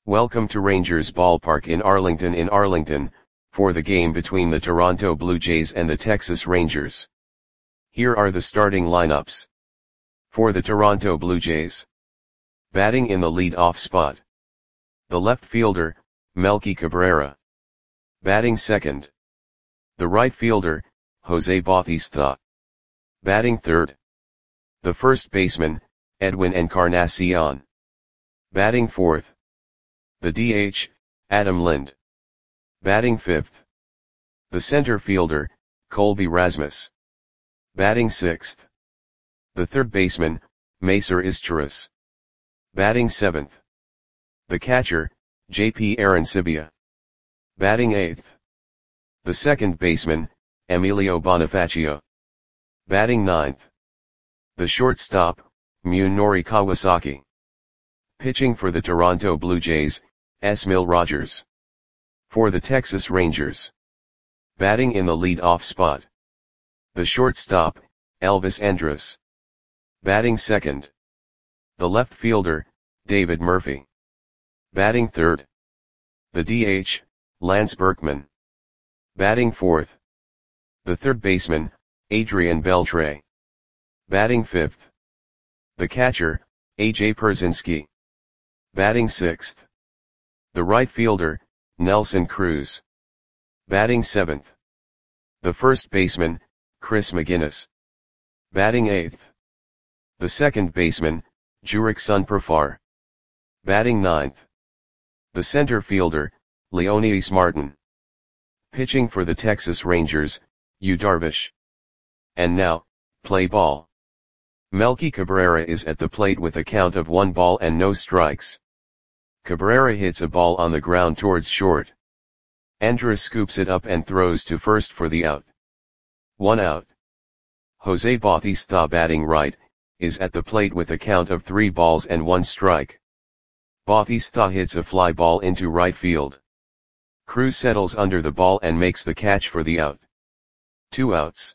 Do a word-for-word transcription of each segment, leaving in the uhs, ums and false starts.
Welcome to Rangers Ballpark in Arlington in Arlington, for the game between the Toronto Blue Jays and the Texas Rangers. Here are the starting lineups. For the Toronto Blue Jays. Batting in the lead-off spot. The left fielder, Melky Cabrera. Batting second. The right fielder, Jose Bautista. Batting third. The first baseman, Edwin Encarnacion. Batting fourth. The D H, Adam Lind. Batting fifth. The center fielder, Colby Rasmus. Batting sixth. The third baseman, Macer Izturis. Batting seventh. The catcher, J P Arancibia. Batting eighth. The second baseman, Emilio Bonifacio. Batting ninth. The shortstop, Munenori Kawasaki. Pitching for the Toronto Blue Jays, Esmil Rogers. For the Texas Rangers. Batting in the lead-off spot. The shortstop, Elvis Andrus. Batting second. The left fielder, David Murphy. Batting third. The D H, Lance Berkman. Batting fourth. The third baseman, Adrian Beltre. Batting fifth. The catcher, A J Pierzynski. Batting sixth. The right fielder, Nelson Cruz. Batting seventh. The first baseman, Chris McGinnis. Batting eighth. The second baseman, Jurickson Profar. Batting ninth. The center fielder, Leonidas Martin. Pitching for the Texas Rangers, Yu Darvish. And now, play ball. Melky Cabrera is at the plate with a count of one ball and no strikes. Cabrera hits a ball on the ground towards short. Andrus scoops it up and throws to first for the out. One out. Jose Bautista, batting right, is at the plate with a count of three balls and one strike. Bautista hits a fly ball into right field. Cruz settles under the ball and makes the catch for the out. Two outs.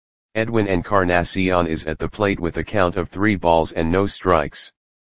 Edwin Encarnacion is at the plate with a count of three balls and no strikes.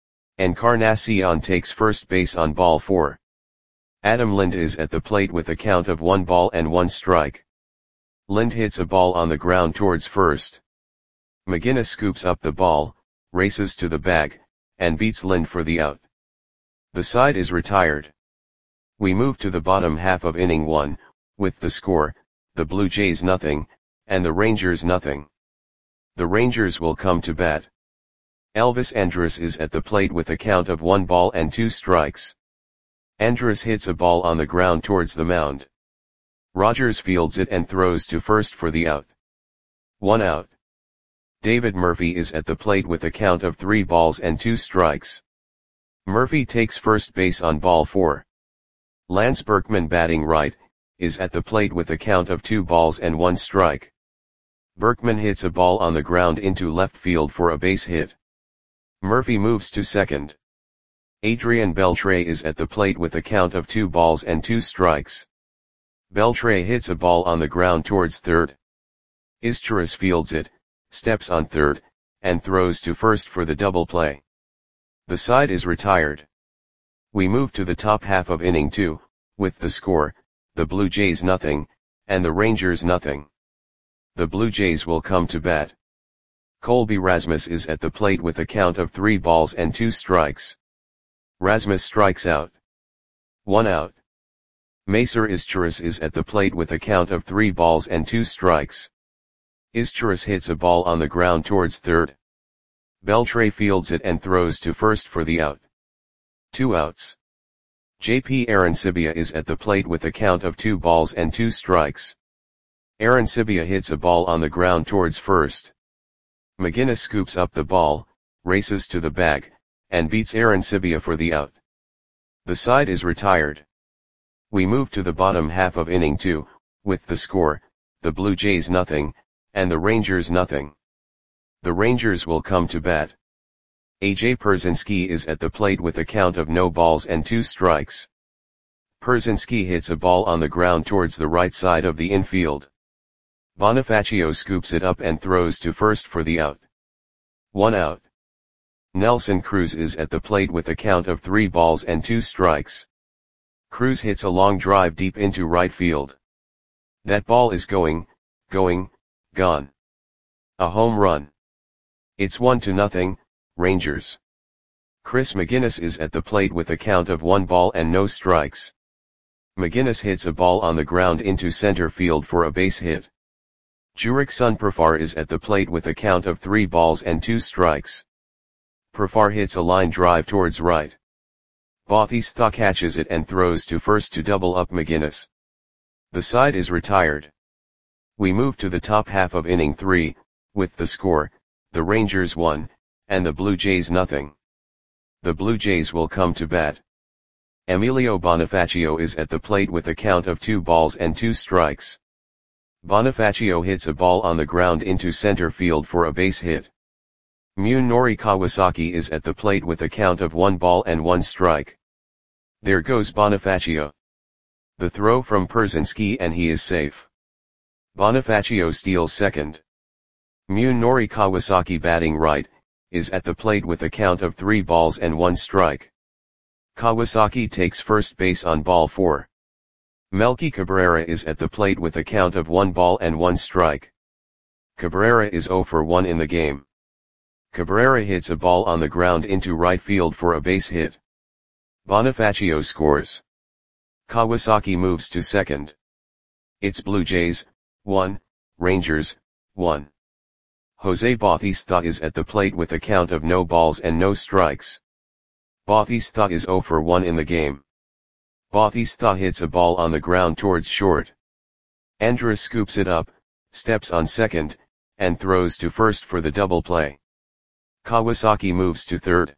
Encarnacion takes first base on ball four. Adam Lind is at the plate with a count of one ball and one strike. Lind hits a ball on the ground towards first. McGinnis scoops up the ball, races to the bag, and beats Lind for the out. The side is retired. We move to the bottom half of inning one, with the score, the Blue Jays nothing, and the Rangers nothing. The Rangers will come to bat. Elvis Andrus is at the plate with a count of one ball and two strikes. Andrus hits a ball on the ground towards the mound. Rogers fields it and throws to first for the out. One out. David Murphy is at the plate with a count of three balls and two strikes. Murphy takes first base on ball four. Lance Berkman, batting right, is at the plate with a count of two balls and one strike. Berkman hits a ball on the ground into left field for a base hit. Murphy moves to second. Adrian Beltre is at the plate with a count of two balls and two strikes. Beltre hits a ball on the ground towards third. Izturis fields it, steps on third, and throws to first for the double play. The side is retired. We move to the top half of inning two, with the score, the Blue Jays nothing, and the Rangers nothing. The Blue Jays will come to bat. Colby Rasmus is at the plate with a count of three balls and two strikes. Rasmus strikes out. One out. Macer Izturis is at the plate with a count of three balls and two strikes. Izturis hits a ball on the ground towards third. Beltre fields it and throws to first for the out. Two outs. J P Arancibia is at the plate with a count of two balls and two strikes. Arancibia hits a ball on the ground towards first. McGinnis scoops up the ball, races to the bag, and beats Arancibia for the out. The side is retired. We move to the bottom half of inning two, with the score, the Blue Jays nothing, and the Rangers nothing. The Rangers will come to bat. A J Pierzynski is at the plate with a count of no balls and two strikes. Pierzynski hits a ball on the ground towards the right side of the infield. Bonifacio scoops it up and throws to first for the out. One out. Nelson Cruz is at the plate with a count of three balls and two strikes. Cruz hits a long drive deep into right field. That ball is going, going, gone. A home run. It's one to nothing, Rangers. Chris McGinnis is at the plate with a count of one ball and no strikes. McGinnis hits a ball on the ground into center field for a base hit. Jurickson Profar is at the plate with a count of three balls and two strikes. Profar hits a line drive towards right. Bautista catches it and throws to first to double up McGinnis. The side is retired. We move to the top half of inning three, with the score, the Rangers one, and the Blue Jays nothing. The Blue Jays will come to bat. Emilio Bonifacio is at the plate with a count of two balls and two strikes. Bonifacio hits a ball on the ground into center field for a base hit. Munenori Kawasaki is at the plate with a count of one ball and one strike. There goes Bonifacio. The throw from Pierzynski and he is safe. Bonifacio steals second. Munenori Kawasaki, batting right, is at the plate with a count of three balls and one strike. Kawasaki takes first base on ball four. Melky Cabrera is at the plate with a count of one ball and one strike. Cabrera is zero for one in the game. Cabrera hits a ball on the ground into right field for a base hit. Bonifacio scores. Kawasaki moves to second. It's Blue Jays, one, Rangers, one. Jose Bautista is at the plate with a count of no balls and no strikes. Bautista is zero for one in the game. Bautista hits a ball on the ground towards short. Andrus scoops it up, steps on second, and throws to first for the double play. Kawasaki moves to third.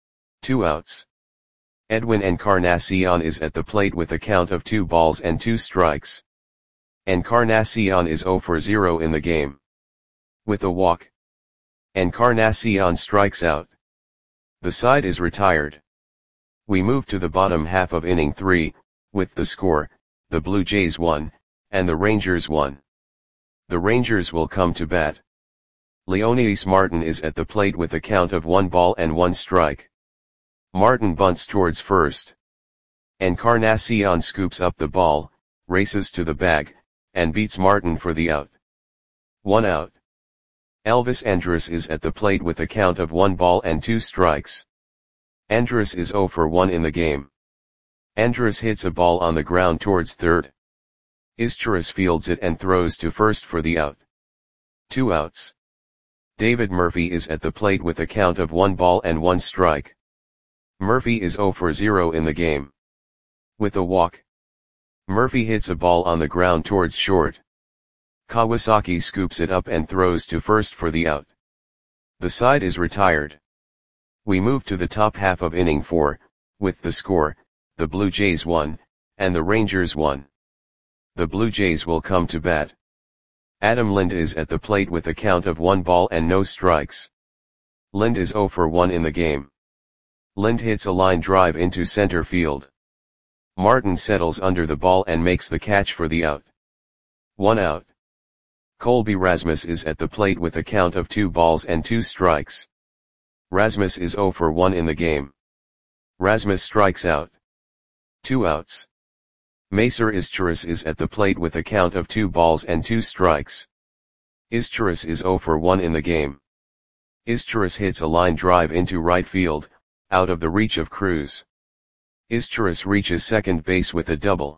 Two outs. Edwin Encarnacion is at the plate with a count of two balls and two strikes. Encarnacion is zero for zero in the game. With a walk, Encarnacion strikes out. The side is retired. We move to the bottom half of inning three, with the score, the Blue Jays one, and the Rangers one. The Rangers will come to bat. Leonidas Martin is at the plate with a count of one ball and one strike. Martin bunts towards first. Encarnacion scoops up the ball, races to the bag, and beats Martin for the out. One out. Elvis Andrus is at the plate with a count of one ball and two strikes. Andrus is zero for one in the game. Andrus hits a ball on the ground towards third. Izturis fields it and throws to first for the out. Two outs. David Murphy is at the plate with a count of one ball and one strike. Murphy is zero for zero in the game. With a walk, Murphy hits a ball on the ground towards short. Kawasaki scoops it up and throws to first for the out. The side is retired. We move to the top half of inning four, with the score, the Blue Jays one, and the Rangers one. The Blue Jays will come to bat. Adam Lind is at the plate with a count of one ball and no strikes. Lind is zero for one in the game. Lind hits a line drive into center field. Martin settles under the ball and makes the catch for the out. One out. Colby Rasmus is at the plate with a count of two balls and two strikes. Rasmus is zero for one in the game. Rasmus strikes out. Two outs. Macer Izturis is at the plate with a count of two balls and two strikes. Izturis is zero for one in the game. Izturis hits a line drive into right field, out of the reach of Cruz. Izturis reaches second base with a double.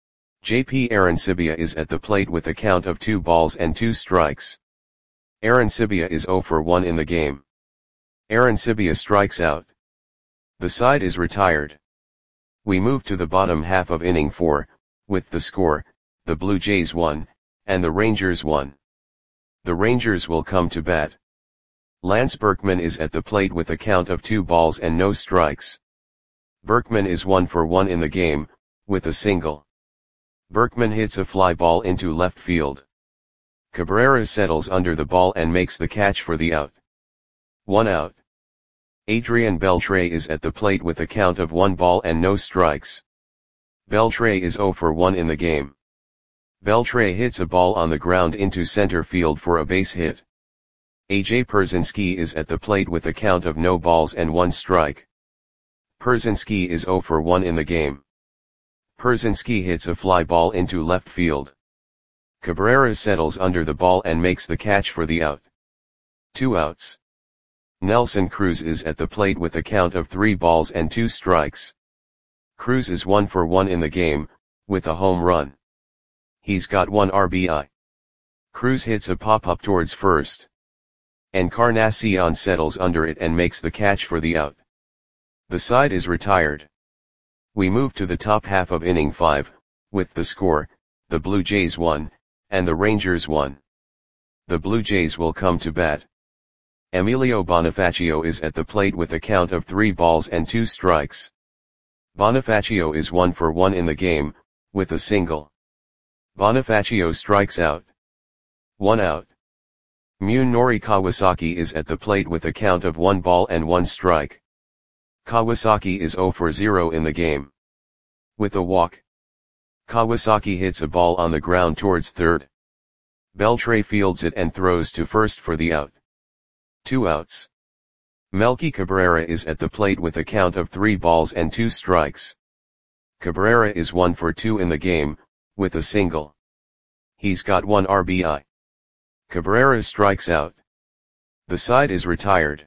J P Arancibia is at the plate with a count of two balls and two strikes. Arancibia is zero for one in the game. Arancibia strikes out. The side is retired. We move to the bottom half of inning four, with the score, the Blue Jays one, and the Rangers one. The Rangers will come to bat. Lance Berkman is at the plate with a count of two balls and no strikes. Berkman is one for one in the game, with a single. Berkman hits a fly ball into left field. Cabrera settles under the ball and makes the catch for the out. One out. Adrian Beltre is at the plate with a count of one ball and no strikes. Beltre is zero for one in the game. Beltre hits a ball on the ground into center field for a base hit. A J Pierzynski is at the plate with a count of no balls and one strike. Pierzynski is zero for one in the game. Pierzynski hits a fly ball into left field. Cabrera settles under the ball and makes the catch for the out. Two outs. Nelson Cruz is at the plate with a count of three balls and two strikes. Cruz is one for one in the game, with a home run. He's got one R B I. Cruz hits a pop-up towards first. Encarnacion settles under it and makes the catch for the out. The side is retired. We move to the top half of inning five, with the score, the Blue Jays won, and the Rangers won. The Blue Jays will come to bat. Emilio Bonifacio is at the plate with a count of three balls and two strikes. Bonifacio is one for one in the game, with a single. Bonifacio strikes out. One out. Munenori Kawasaki is at the plate with a count of one ball and one strike. Kawasaki is zero for zero in the game. With a walk. Kawasaki hits a ball on the ground towards third. Beltre fields it and throws to first for the out. Two outs. Melky Cabrera is at the plate with a count of three balls and two strikes. Cabrera is one for two in the game, with a single. He's got one R B I. Cabrera strikes out. The side is retired.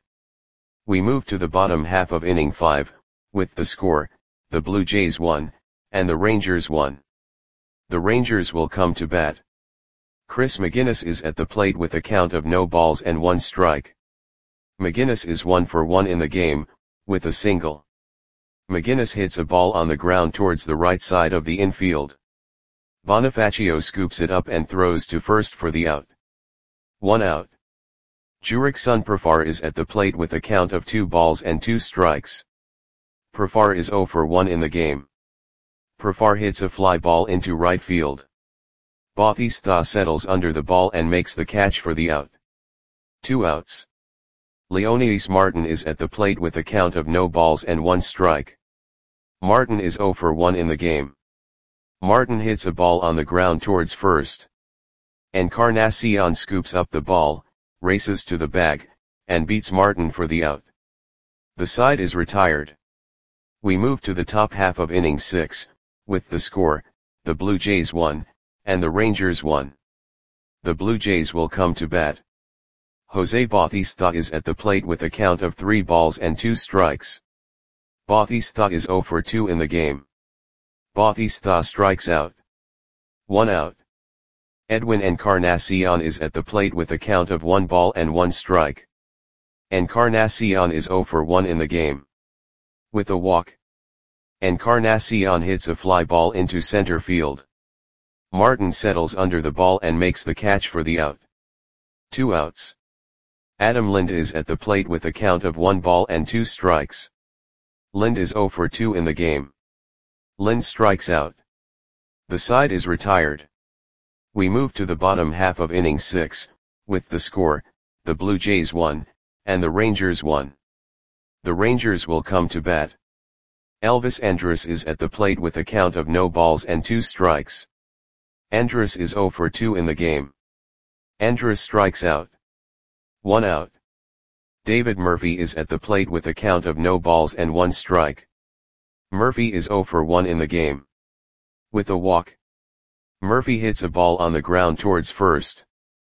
We move to the bottom half of inning five, with the score, the Blue Jays won, and the Rangers won. The Rangers will come to bat. Chris McGinnis is at the plate with a count of no balls and one strike. McGinnis is one for one in the game, with a single. McGinnis hits a ball on the ground towards the right side of the infield. Bonifacio scoops it up and throws to first for the out. One out. Jurickson Profar is at the plate with a count of two balls and two strikes. Profar is zero for one in the game. Profar hits a fly ball into right field. Bautista settles under the ball and makes the catch for the out. Two outs. Leonidas Martin is at the plate with a count of no balls and one strike. Martin is zero for one in the game. Martin hits a ball on the ground towards first. Encarnacion scoops up the ball, races to the bag, and beats Martin for the out. The side is retired. We move to the top half of inning six, with the score, the Blue Jays won, and the Rangers won. The Blue Jays will come to bat. Jose Bautista is at the plate with a count of three balls and two strikes. Bautista is zero for two in the game. Bautista strikes out. One out. Edwin Encarnacion is at the plate with a count of one ball and one strike. Encarnacion is zero for one in the game. With a walk. Encarnacion hits a fly ball into center field. Martin settles under the ball and makes the catch for the out. Two outs. Adam Lind is at the plate with a count of one ball and two strikes. Lind is zero for two in the game. Lind strikes out. The side is retired. We move to the bottom half of inning six, with the score, the Blue Jays won, and the Rangers won. The Rangers will come to bat. Elvis Andrus is at the plate with a count of no balls and two strikes. Andrus is zero for two in the game. Andrus strikes out. One out. David Murphy is at the plate with a count of no balls and one strike. Murphy is zero for one in the game. With a walk. Murphy hits a ball on the ground towards first.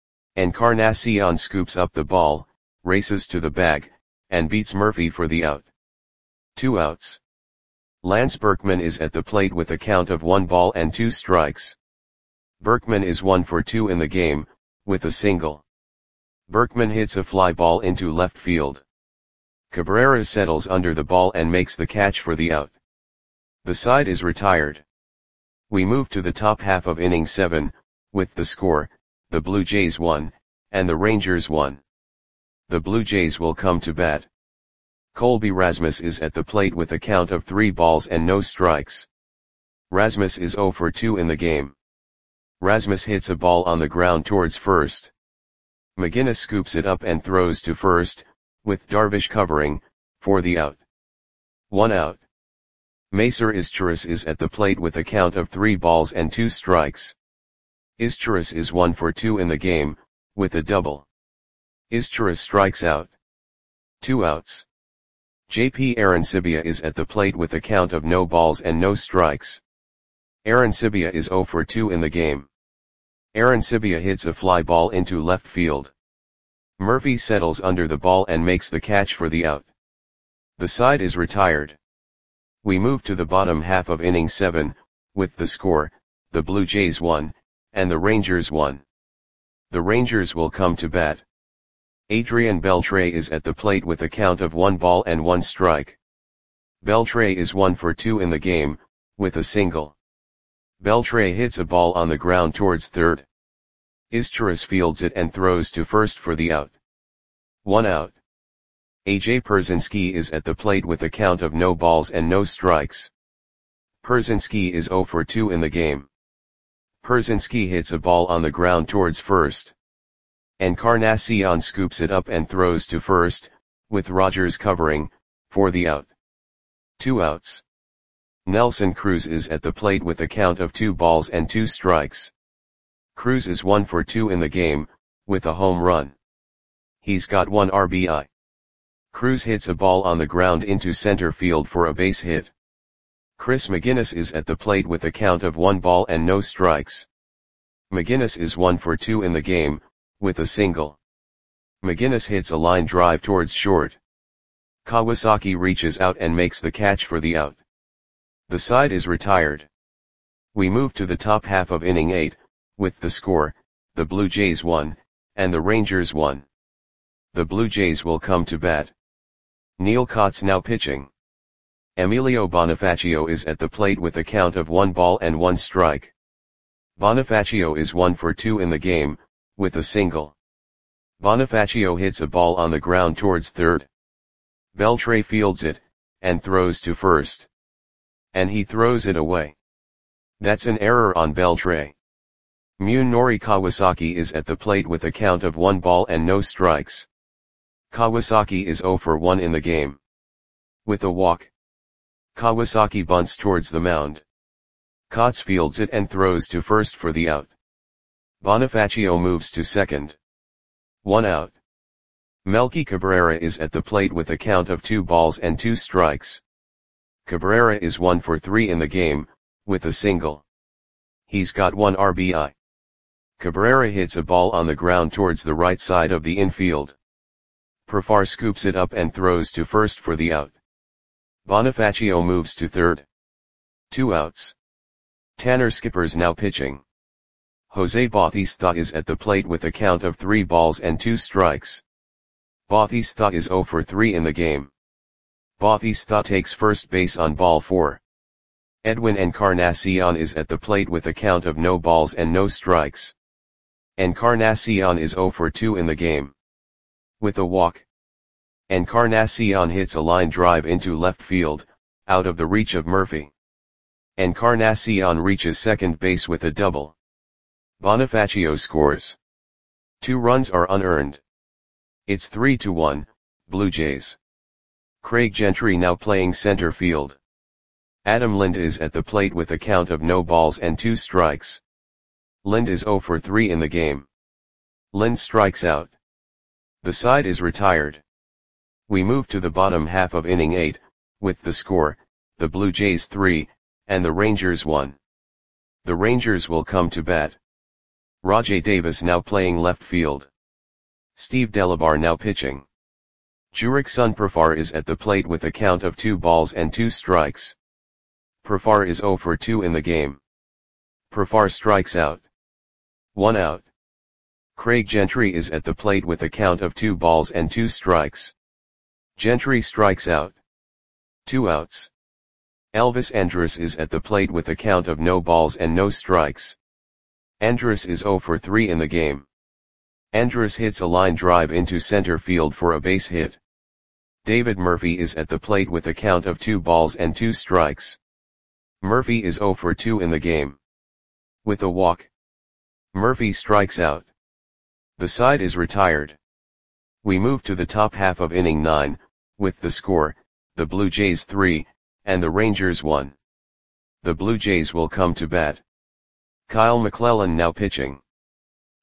Encarnacion scoops up the ball, races to the bag, and beats Murphy for the out. Two outs. Lance Berkman is at the plate with a count of one ball and two strikes. Berkman is one for two in the game, with a single. Berkman hits a fly ball into left field. Cabrera settles under the ball and makes the catch for the out. The side is retired. We move to the top half of inning seven, with the score, the Blue Jays won, and the Rangers won. The Blue Jays will come to bat. Colby Rasmus is at the plate with a count of three balls and no strikes. Rasmus is zero for two in the game. Rasmus hits a ball on the ground towards first. McGinnis scoops it up and throws to first, with Darvish covering, for the out. One out. Macer Izturis is at the plate with a count of three balls and two strikes. Izturis is one for two in the game, with a double. Izturis strikes out. Two outs. J P Arancibia is at the plate with a count of no balls and no strikes. Arancibia is zero for two in the game. Arancibia hits a fly ball into left field. Murphy settles under the ball and makes the catch for the out. The side is retired. We move to the bottom half of inning seven, with the score, the Blue Jays one, and the Rangers one. The Rangers will come to bat. Adrian Beltre is at the plate with a count of one ball and one strike. Beltre is one for two in the game, with a single. Beltre hits a ball on the ground towards third. Izturis fields it and throws to first for the out. One out. A J Pierzynski is at the plate with a count of no balls and no strikes. Pierzynski is zero for two in the game. Pierzynski hits a ball on the ground towards first. Encarnacion scoops it up and throws to first, with Rogers covering, for the out. Two outs. Nelson Cruz is at the plate with a count of two balls and two strikes. Cruz is one for two in the game, with a home run. He's got one R B I. Cruz hits a ball on the ground into center field for a base hit. Chris McGinnis is at the plate with a count of one ball and no strikes. McGinnis is one for two in the game, with a single. McGinnis hits a line drive towards short. Kawasaki reaches out and makes the catch for the out. The side is retired. We move to the top half of inning eight, with the score, the Blue Jays one, and the Rangers one. The Blue Jays will come to bat. Neil Kotz now pitching. Emilio Bonifacio is at the plate with a count of one ball and one strike. Bonifacio is one for two in the game, with a single. Bonifacio hits a ball on the ground towards third. Beltre fields it, and throws to first. And he throws it away. That's an error on Beltre. Munenori Kawasaki is at the plate with a count of one ball and no strikes. Kawasaki is zero for one in the game. With a walk. Kawasaki bunts towards the mound. Kotz fields it and throws to first for the out. Bonifacio moves to second. One out. Melky Cabrera is at the plate with a count of two balls and two strikes. Cabrera is one for three in the game, with a single. He's got one R B I. Cabrera hits a ball on the ground towards the right side of the infield. Profar scoops it up and throws to first for the out. Bonifacio moves to third. Two outs. Tanner Skipper's now pitching. Jose Bautista is at the plate with a count of three balls and two strikes. Bautista is zero for three in the game. Bautista takes first base on ball four. Edwin Encarnacion is at the plate with a count of no balls and no strikes. Encarnacion is zero for two in the game. With a walk. Encarnacion hits a line drive into left field, out of the reach of Murphy. Encarnacion reaches second base with a double. Bonifacio scores. Two runs are unearned. It's three to one, Blue Jays. Craig Gentry now playing center field. Adam Lind is at the plate with a count of no balls and two strikes. Lind is zero for three in the game. Lind strikes out. The side is retired. We move to the bottom half of inning eight, with the score, the Blue Jays three, and the Rangers one. The Rangers will come to bat. Rajai Davis now playing left field. Steve Delabar now pitching. Jurickson Profar is at the plate with a count of two balls and two strikes. Profar is zero for two in the game. Profar strikes out. One out. Craig Gentry is at the plate with a count of two balls and two strikes. Gentry strikes out. Two outs. Elvis Andrus is at the plate with a count of no balls and no strikes. Andrus is zero for three in the game. Andrus hits a line drive into center field for a base hit. David Murphy is at the plate with a count of two balls and two strikes. Murphy is zero for two in the game. With a walk. Murphy strikes out. The side is retired. We move to the top half of inning nine, with the score, the Blue Jays three, and the Rangers one. The Blue Jays will come to bat. Kyle McClellan now pitching.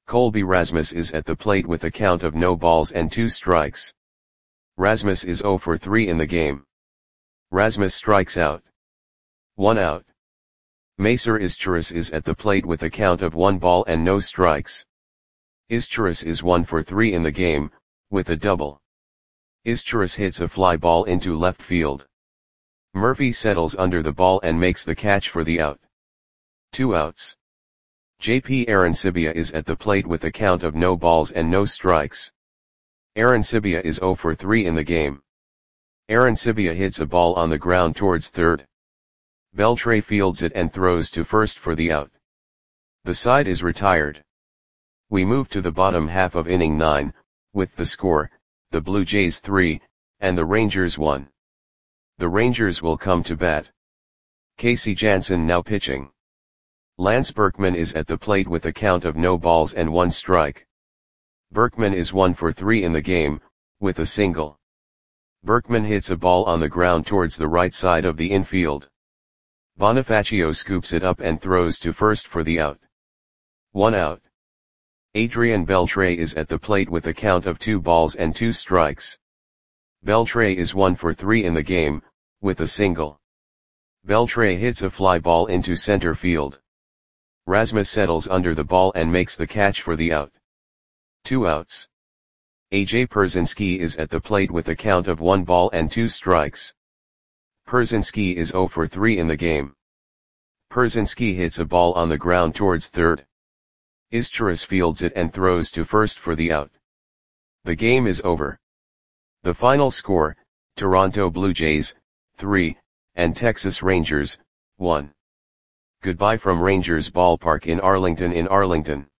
Colby Rasmus is at the plate with a count of no balls and two strikes. Rasmus is zero for three in the game. Rasmus strikes out. One out. Macer Izturis is at the plate with a count of one ball and no strikes. Izturis is one for three in the game, with a double. Izturis hits a fly ball into left field. Murphy settles under the ball and makes the catch for the out. Two outs. J P Arancibia is at the plate with a count of no balls and no strikes. Arancibia is zero for three in the game. Arancibia hits a ball on the ground towards third. Beltre fields it and throws to first for the out. The side is retired. We move to the bottom half of inning nine, with the score, the Blue Jays three, and the Rangers one. The Rangers will come to bat. Casey Janssen now pitching. Lance Berkman is at the plate with a count of no balls and one strike. Berkman is one for three in the game, with a single. Berkman hits a ball on the ground towards the right side of the infield. Bonifacio scoops it up and throws to first for the out. One out. Adrian Beltre is at the plate with a count of two balls and two strikes. Beltre is one for three in the game, with a single. Beltre hits a fly ball into center field. Rasmus settles under the ball and makes the catch for the out. Two outs. A J Pierzynski is at the plate with a count of one ball and two strikes. Pierzynski is zero for three in the game. Pierzynski hits a ball on the ground towards third. Izturis fields it and throws to first for the out. The game is over. The final score, Toronto Blue Jays, three, and Texas Rangers, one. Goodbye from Rangers Ballpark in Arlington in Arlington.